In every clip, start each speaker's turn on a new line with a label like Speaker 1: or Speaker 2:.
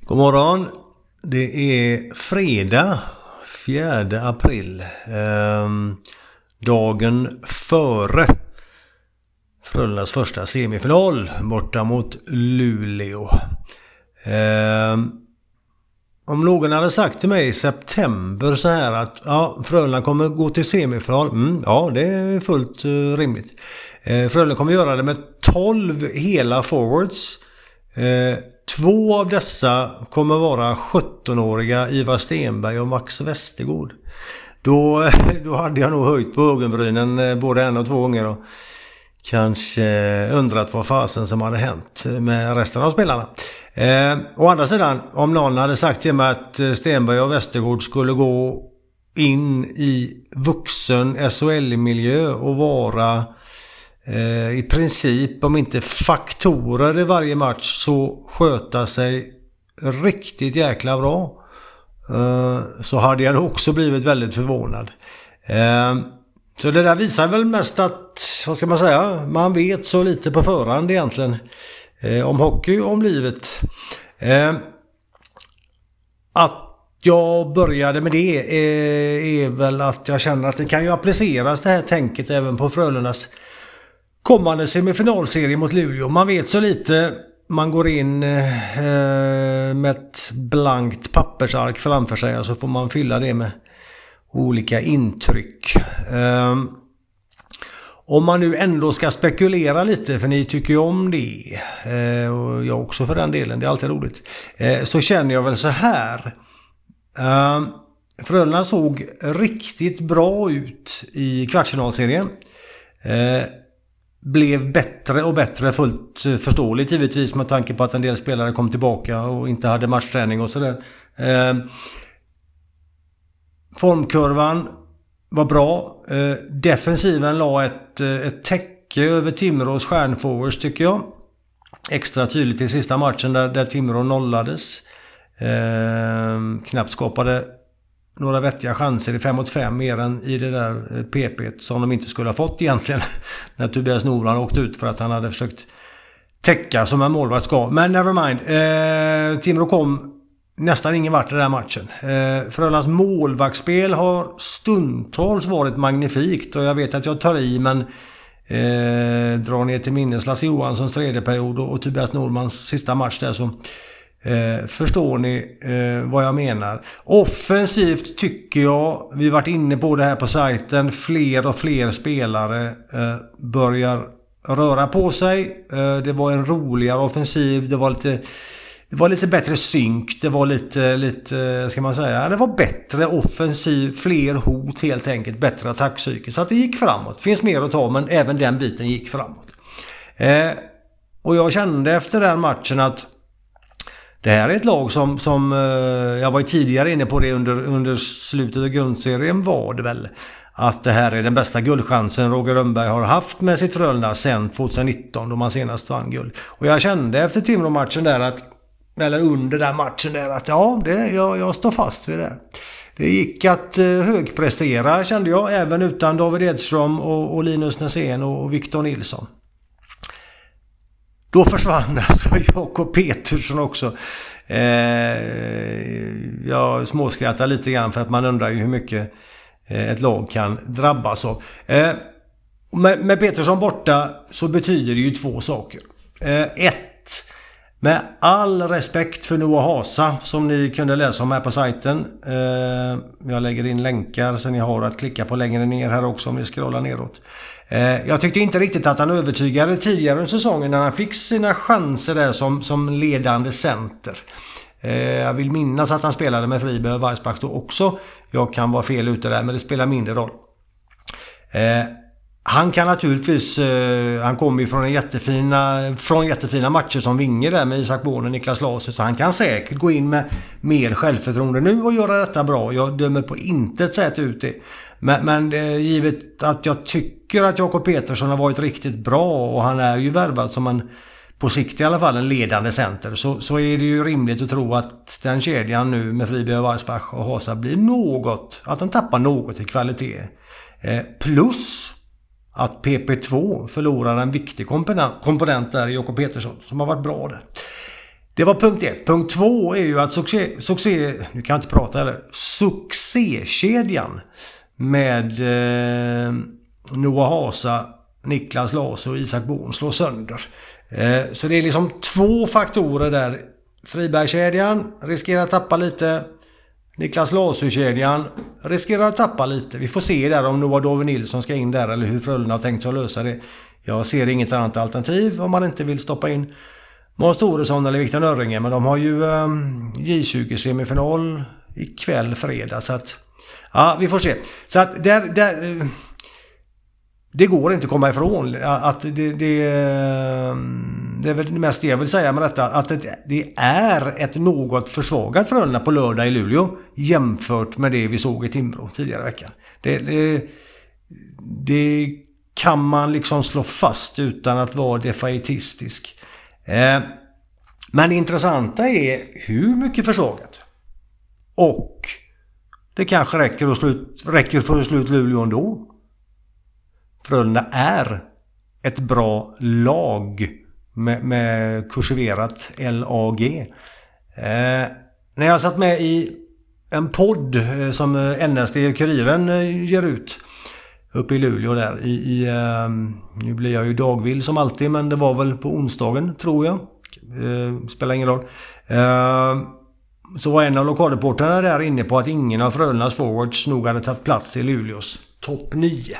Speaker 1: God morgon. Det är fredag 4 april. Dagen före Frölundas första semifinal borta mot Luleå. Om någon hade sagt till mig i september så här att Frölunda kommer gå till semifinal. Ja, det är fullt rimligt. Frölunda kommer göra det med 12 hela forwards. 2 av dessa kommer vara 17-åriga Ivar Stenberg och Max Westergård. Då hade jag nog höjt på ögonbrynen både en och 2 gånger och kanske undrat vad fasen som hade hänt med resten av spelarna. Å andra sidan, om någon hade sagt till mig att Stenberg och Westergård skulle gå in i vuxen SHL-miljö och vara i princip, om inte faktorer i varje match, så sköta sig riktigt jäkla bra, så hade jag också blivit väldigt förvånad. Så det där visar väl mest att, vad ska man säga, man vet så lite på förhand egentligen om hockey, om livet. Att jag började med det är väl att jag känner att det kan ju appliceras, det här tänket, även på Frölundas kommande semifinalserie mot Luleå. Man vet så lite, man går in med ett blankt pappersark framför sig och så får man fylla det med olika intryck. Om man nu ändå ska spekulera lite, för ni tycker ju om det, och jag också för den delen, det är alltid roligt, så känner jag väl så här. Frölunda såg riktigt bra ut i kvartsfinalserien. Blev bättre och bättre, fullt förståeligt givetvis med tanke på att en del spelare kom tillbaka och inte hade matchträning och sådär. Formkurvan var bra. Defensiven la ett täcke över Timrås stjärnforwards, tycker jag. Extra tydligt i sista matchen där Timrå nollades. Knappt skapade några vettiga chanser i 5-5 mer än i det där PP som de inte skulle ha fått egentligen när Tobias Norman åkte ut för att han hade försökt täcka som en målvakt ska. Men nevermind. Timrå kom nästan ingen vart i den här matchen. Frölundas målvaktsspel har stundtals varit magnifikt, och jag vet att jag tar i, men drar ner till minnes Lasse Johanssons tredje period och Tobias Normans sista match där, så förstår ni vad jag menar. Offensivt tycker jag, vi varit inne på det här på sajten, fler och fler spelare börjar röra på sig. Det var en roligare offensiv, det var lite bättre synk, det var lite ska man säga, det var bättre offensiv, fler hot helt enkelt, bättre attackpsyke, så att det gick framåt. Finns mer att ta, men även den biten gick framåt. Och jag kände efter den matchen att det här är ett lag som jag var tidigare inne på det under slutet av grundserien, var det väl, att det här är den bästa guldchansen Roger Rönnberg har haft med sitt Frölunda sedan 2019 då man senast vann guld. Och jag kände efter Timrå-matchen där eller under den matchen där, att jag står fast vid det. Det gick att högprestera, kände jag, även utan David Edström och Linus Näsén och Victor Nilsson. Då försvann alltså Jakob Petersson också. Jag småskrattar lite grann, för att man undrar ju hur mycket ett lag kan drabbas av. Med Petersson borta så betyder det ju 2 saker. 1. Med all respekt för Noah Hasa, som ni kunde läsa om här på sajten. Jag lägger in länkar så ni har att klicka på längre ner här också om ni scrollar neråt. Jag tyckte inte riktigt att han övertygade tidigare under säsongen när han fick sina chanser där som ledande center. Jag vill minnas att han spelade med Friberg och Weissbach då också. Jag kan vara fel ute där, men det spelar mindre roll. Han kan naturligtvis, han kommer ju från jättefina matcher som vinger där med Isak Born och Niklas Larsson, så han kan säkert gå in med mer självförtroende nu och göra detta bra. Jag dömer på intet sätt ut det. Men givet att jag tycker att Jakob Petersson har varit riktigt bra, och han är ju värvad som en, på sikt i alla fall, en ledande center, så är det ju rimligt att tro att den kedjan nu med Friberg och Weissbach och Hasa blir att den tappar något i kvalitet. Plus att PP2 förlorar en viktig komponent där i Jakob Petersson, som har varit bra där. Det var punkt 1. Punkt 2 är ju att succékedjan med Noah Hasa, Niklas Larsson och Isak Born slår sönder. Så det är liksom 2 faktorer där. Fribergskedjan riskerar att tappa lite. Niklas Larsson-kedjan riskerar att tappa lite. Vi får se där om Noah Dove Nilsson ska in där eller hur Frölunda har tänkt sig att lösa det. Jag ser inget annat alternativ om man inte vill stoppa in Måns Toresson eller Viktor Nörringe. Men de har ju J20-semifinal ikväll fredag. Så att, ja, vi får se. Så att det går inte att komma ifrån att det är väl det mest jag vill säga med detta, att det är ett något försvagat Frölunda på lördag i Luleå jämfört med det vi såg i Timrå tidigare i veckan. Det kan man liksom slå fast utan att vara defaitistisk. Men det intressanta är hur mycket försvagat. Och det kanske räcker för att sluta Luleå ändå. Frölunda är ett bra lag med kursiverat LAG. När jag satt med i en podd som NSD-Kuriren ger ut uppe i Luleå där nu blir jag ju dagvill som alltid, men det var väl på onsdagen tror jag. Spelar ingen roll. Så var en av lokalreporterna där inne på att ingen av Frölundas forwards nog hade tagit plats i Luleås topp 9.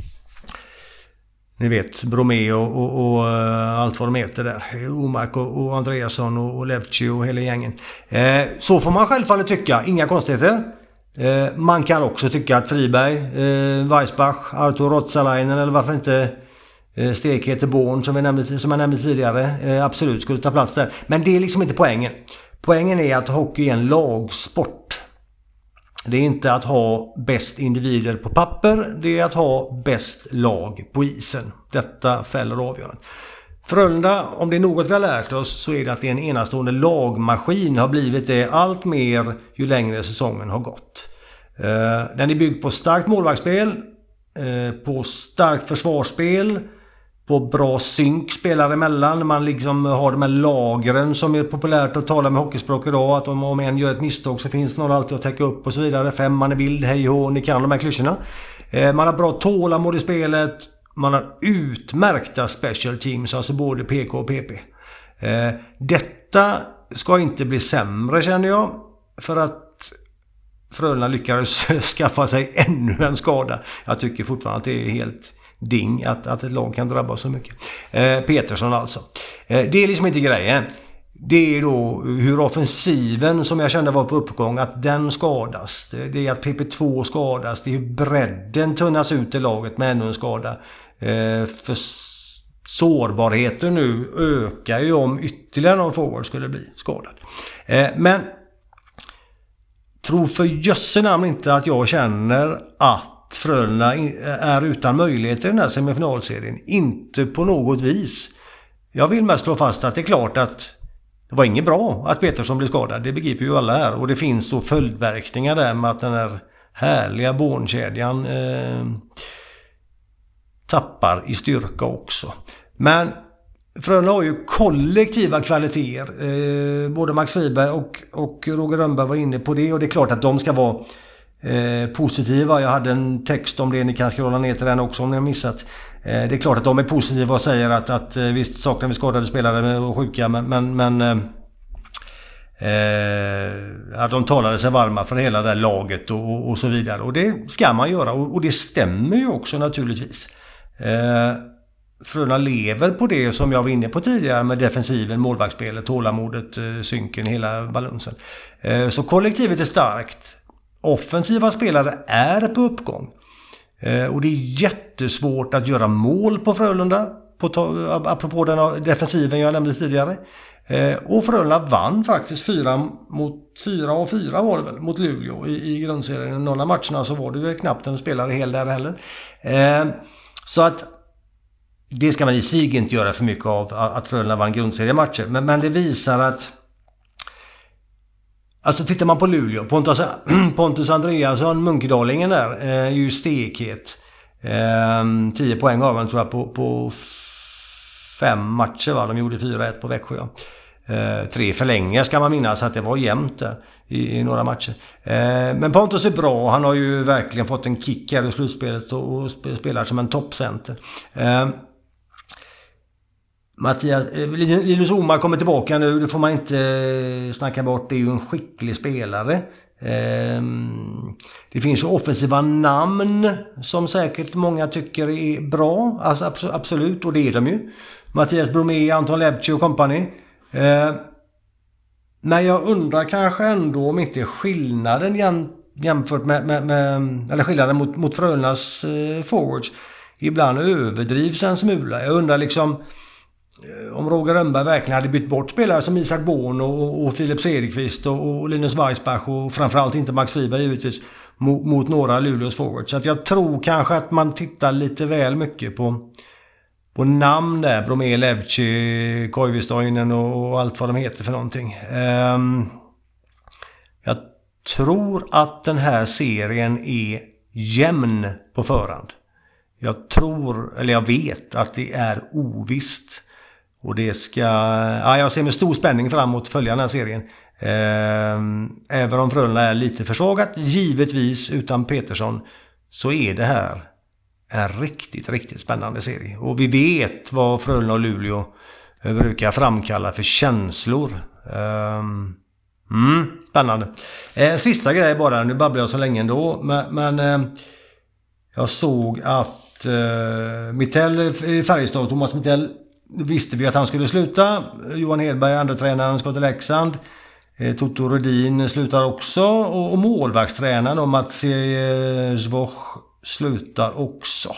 Speaker 1: Ni vet, Bromé och allt vad de heter där. Omark och Andreasson och Levci och hela gängen. Så får man självfallet tycka. Inga konstigheter. Man kan också tycka att Friberg, Weissbach, Artur Rotsalainen eller varför inte Stekheter Born som jag nämnde tidigare absolut skulle ta plats där. Men det är liksom inte poängen. Poängen är att hockey är en lagsport. Det är inte att ha bäst individer på papper, det är att ha bäst lag på isen. Detta fäller avgörandet. Frölunda, om det är något vi har lärt oss, så är det att det är en enastående lagmaskin har blivit det allt mer ju längre säsongen har gått. Den är byggd på starkt målvaktsspel, på starkt försvarsspel, på bra synk spelare emellan. Man liksom har de här lagren som är populärt att tala med hockeyspråk idag. Att om en gör ett misstag så finns någon alltid att täcka upp och så vidare. 5 man i bild, hej och ni kan de här klyschorna. Man har bra tålamod i spelet. Man har utmärkta special teams, alltså både PK och PP. Detta ska inte bli sämre känner jag. För att Frölunda lyckades skaffa sig ännu en skada. Jag tycker fortfarande att det är helt ding att ett lag kan drabbas så mycket. Petersson alltså. Det är liksom inte grejen. Det är då hur offensiven som jag kände var på uppgång, att den skadas. Det är att PP2 skadas. Det är hur bredden tunnas ut i laget med ännu en skada. För sårbarheten nu ökar ju om ytterligare någon forward skulle bli skadad. Men tro för jösse namn inte att jag känner att Frölunda är utan möjligheter i den här semifinalserien. Inte på något vis. Jag vill mest slå fast att det är klart att det var inget bra att Petersson blev skadad. Det begriper ju alla här. Och det finns då följdverkningar där med att den här härliga Bornkedjan tappar i styrka också. Men Frölunda har ju kollektiva kvaliteter. Både Max Friberg och Roger Rönnberg var inne på det. Och det är klart att de ska vara positiva. Jag hade en text om det, ni kan scrolla ner till den också om ni har missat. Det är klart att de är positiva och säger att visst saknar vi skadade spelare och sjuka, men att de talade sig varma för hela det här laget och så vidare. Och det ska man göra och det stämmer ju också naturligtvis. Frölunda lever på det som jag var inne på tidigare med defensiven, målvaktsspelet, tålamodet, synken, hela balansen. Så kollektivet är starkt. Offensiva spelare är på uppgång. Och det är jättesvårt att göra mål på Frölunda. Apropå den defensiven jag nämnde tidigare. Och Frölunda vann faktiskt 4-4 var det väl mot Luleå i grundserien. Några av matcherna så var det väl knappt en spelare hel där heller. Så att det ska man i sig inte göra för mycket av att Frölunda vann grundseriematcher. Men det visar att alltså tittar man på Luleå, Pontus Andreasson, Munkedalingen där, är ju stekhet. 10 poäng av den tror jag på 5 matcher va, de gjorde 4-1 på Växjö. 3 förlängningar ska man minnas att det var jämnt där i några matcher. Men Pontus är bra. Han har ju verkligen fått en kick här i slutspelet och spelar som en toppcenter. Linus Omark kommer tillbaka nu. Det får man inte snacka bort. Det är ju en skicklig spelare. Det finns ju offensiva namn som säkert många tycker är bra. Alltså absolut, och det är de ju. Mattias Bromé, Anton Levci och company. Men jag undrar kanske ändå om inte skillnaden jämfört med eller skillnaden mot Frölundas forwards ibland överdrivs en smula. Jag undrar liksom om Roger Rönnberg verkligen hade bytt bort spelare som Isak Born och Filip Cederqvist och Linus Weissbach och framförallt inte Max Friberg givetvis mot några Luleås forwards. Så att jag tror kanske att man tittar lite väl mycket på namn där. Bromé, Levci, Koivistoinen och allt vad de heter för någonting. Jag tror att den här serien är jämn på förhand. Jag vet att det är ovisst. Och det ska... Ja, jag ser med stor spänning fram emot att följa den här serien. Även om Frölunda är lite försvagat, givetvis utan Petersson, så är det här en riktigt, riktigt spännande serie. Och vi vet vad Frölunda och Luleå brukar framkalla för känslor. Spännande. Sista grej bara, nu babblar jag så länge ändå. Men jag såg att Mittell i Färjestad, Thomas Mittell, visste vi att han skulle sluta. Johan Hedberg, andra tränaren, ska till Leksand. Toto Rudin slutar också. Och målvaktstränaren om att Zwoch slutar också.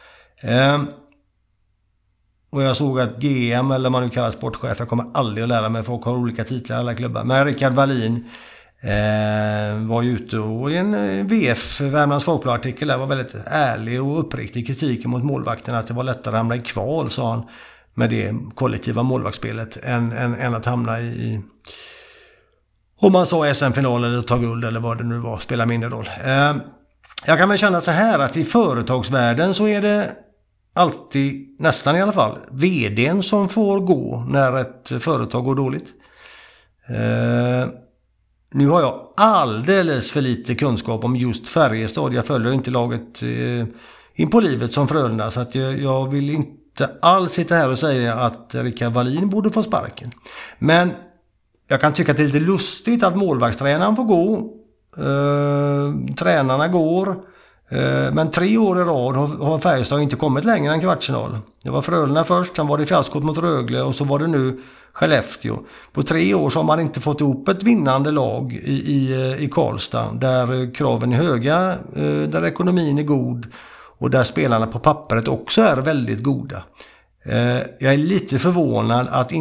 Speaker 1: Och jag såg att GM, eller man nu kallar sportchef, jag kommer aldrig att lära mig, folk har olika titlar i alla klubbar. Men Rickard Wallin var ju ute och i en VF, Värmlands Folkblad-artikel där, var väldigt ärlig och uppriktig kritik mot målvakten, att det var lättare att hamna i kval, sa han, med det kollektiva målvaktsspelet än att hamna i om man sa SM-final eller ta guld eller vad det nu var, spelar mindre roll. Jag kan väl känna så här att i företagsvärlden så är det alltid, nästan i alla fall, vdn som får gå när ett företag går dåligt. Nu har jag alldeles för lite kunskap om just Färjestad. Jag följer inte laget in på livet som Frölunda, så att jag vill inte alls sitta här och säga att Rickard Wallin borde få sparken. Men jag kan tycka att det är lite lustigt att målvaktstränaren får gå. Tränarna går. Men 3 år i rad har Färjestad inte kommit längre än kvartsfinal. Det var Frölunda först, sen var det fiaskot mot Rögle och så var det nu Skellefteå. På 3 år så har man inte fått ihop ett vinnande lag i Karlstad, där kraven är höga, där ekonomin är god och där spelarna på pappret också är väldigt goda. Jag är lite förvånad att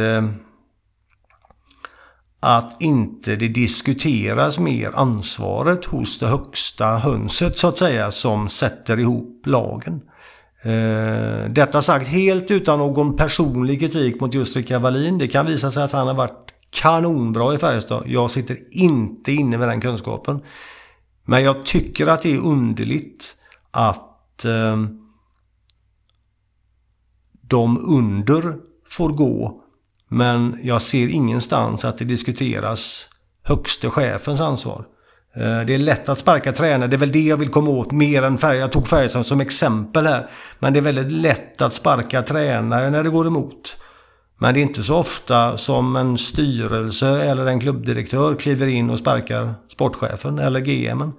Speaker 1: inte det diskuteras mer ansvaret hos det högsta hönset, så att säga, som sätter ihop lagen. Detta sagt helt utan någon personlig kritik mot just Rickard Wallin. Det kan visa sig att han har varit kanonbra i Färjestad. Jag sitter inte inne med den kunskapen. Men jag tycker att det är underligt att de under får gå. Men jag ser ingenstans att det diskuteras högste chefens ansvar. Det är lätt att sparka tränare. Det är väl det jag vill komma åt mer än Färjestad. Jag tog Färjestad som exempel här. Men det är väldigt lätt att sparka tränare när det går emot. Men det är inte så ofta som en styrelse eller en klubbdirektör kliver in och sparkar sportchefen eller GM:en.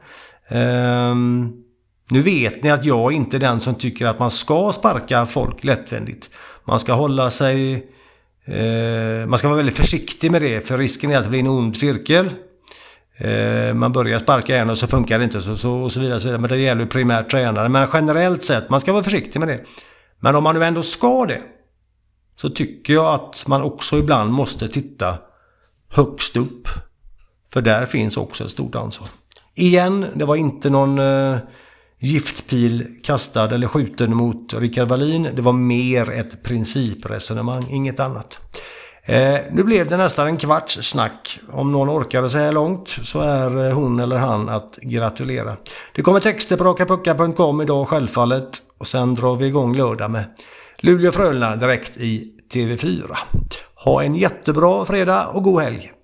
Speaker 1: Nu vet ni att jag inte är den som tycker att man ska sparka folk lättvändigt. Man ska hålla sig... Man ska vara väldigt försiktig med det, för risken är att det blir en ond cirkel. Man börjar sparka en och så funkar det inte och så vidare. Men det gäller ju primärt tränare. Men generellt sett, man ska vara försiktig med det. Men om man nu ändå ska det, så tycker jag att man också ibland måste titta högst upp. För där finns också ett stort ansvar. Igen, det var inte någon giftpil kastad eller skjuten mot Rickard Wallin. Det var mer ett principresonemang, inget annat. Nu blev det nästan en kvarts snack. Om någon orkade så här långt så är hon eller han att gratulera. Det kommer texter på rakapucka.com idag självfallet. Och sen drar vi igång lördag med Luleå Frölunda direkt i TV4. Ha en jättebra fredag och god helg!